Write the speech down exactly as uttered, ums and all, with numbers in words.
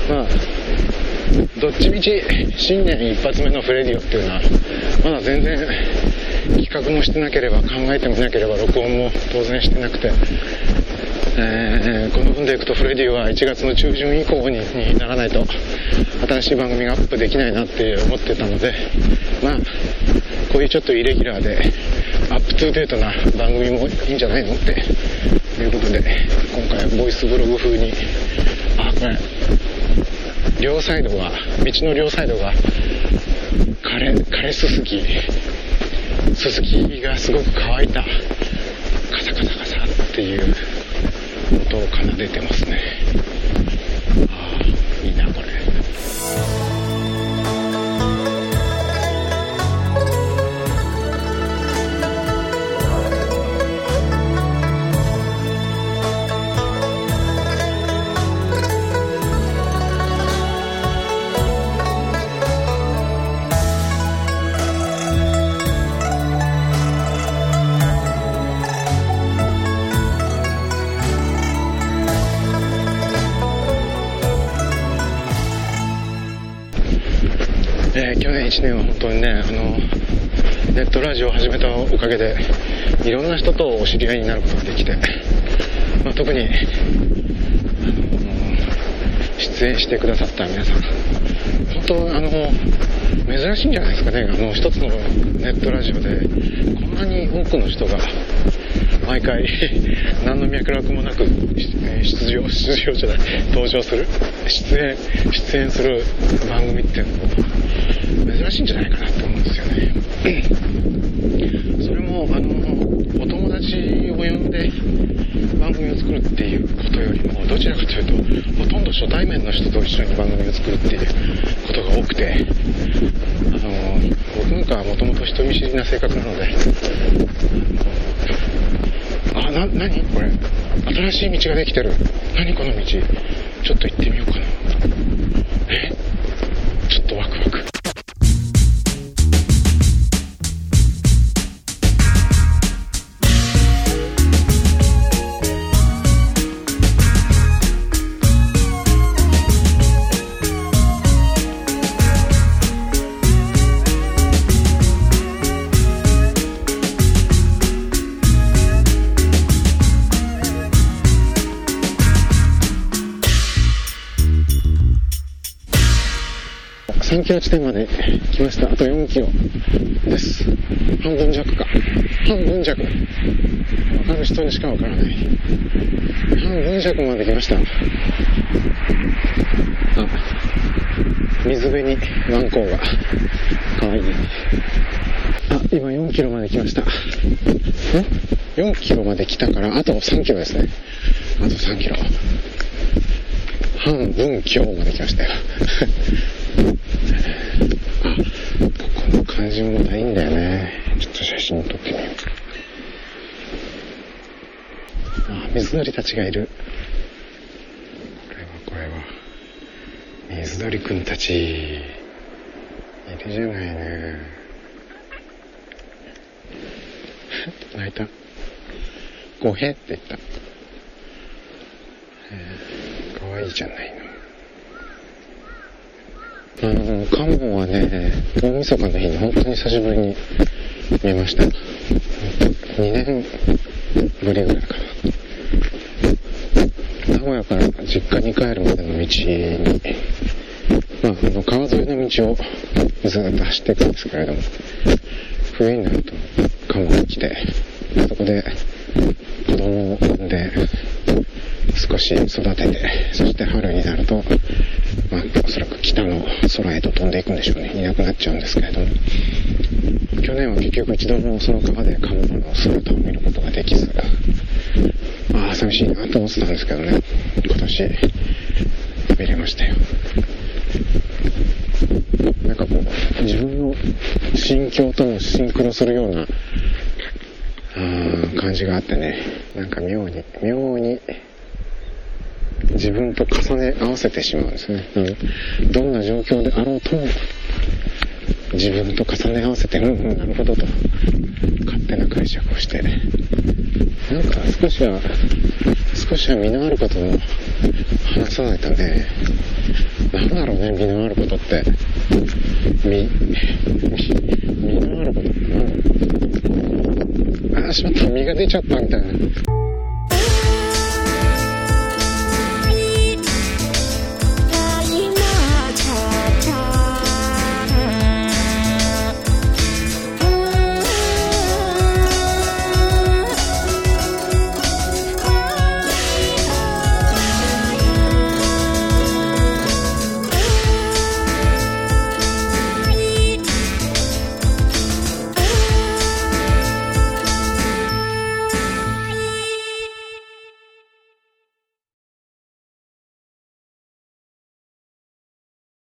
まあどっちみち新年一発目のフレディオっていうのはまだ全然企画もしてなければ考えてもなければ録音も当然してなくて、えー、この分でいくとフレディオはいちがつの中旬以降に、にならないと新しい番組がアップできないなって思ってたので、まあこういうちょっとイレギュラーでアップトゥーデートな番組もいいんじゃないのっていうことで、今回はボイスブログ風に、あこれ両サイドが道の両サイドが枯れ枯れすすきすすきがすごく乾いたカサカサカサっていう音を奏でてますね。ああいいなこれ。えー、去年いちねんは本当にね、あのネットラジオを始めたおかげでいろんな人とお知り合いになることができて、まあ、特に、あのー、出演してくださった皆さん本当あの珍しいんじゃないですかね。あの一つのネットラジオでこんなに多くの人が毎回何の脈絡もなく出場出場じゃない登場する出演出演する番組っていうのも珍しいんじゃないかなって思うんですよね。それもあのお友達を呼んで番組を作るっていうことよりもどちらかというとほとんど初対面の人と一緒に番組を作るっていうことが多くて、あの僕なんかはもともと人見知りな性格なので、あな何これ新しい道ができてる、何この道ちょっと行ってみようかな、えちょっとワクワク。さんキロ地点まで来ました。あとよんキロです。半分弱か。半分弱。わかる人にしかわからない。半分弱まで来ました。あ、水辺にワンコウがかわいい。あ、今よんキロまで来ました。ん ?よんキロまで来たからあとさんキロですね。あとさんキロ。半分強まで来ましたよ。あ、この感じもまたいいんだよね。ちょっと写真撮ってみよう。あ、水鳥たちがいる。これはこれは水鳥くんたちいるじゃないね。泣いた。ごへって言った。えー、かわいいじゃないの。あのカモはね、大晦日の日に本当に久しぶりに見ました。にねんぶりぐらいかな。名古屋から実家に帰るまでの道に、まあ、あの川沿いの道をずっと走っていくんですけれども、冬になるとカモが来て、そこで子供を産んで少し育てて、そして春になると、まあ、おそらく北の空へと飛んでいくんでしょうね。いなくなっちゃうんですけれども、去年は結局一度もその川でカモの姿を見ることができず、ああ寂しいなと思ってたんですけどね、今年見れましたよ。なんかこう自分の心境ともシンクロするようなあ感じがあってね、なんか妙に妙に自分と重ね合わせてしまうんですね。どんな状況であろうとも自分と重ね合わせて、うんうんなるほどと勝手な解釈をして、なんか少しは少しは身のあることを話さないとね、 ね、実のあることって。実、実のあることってなんだろう。あー、しまった、実が出ちゃったみたいな。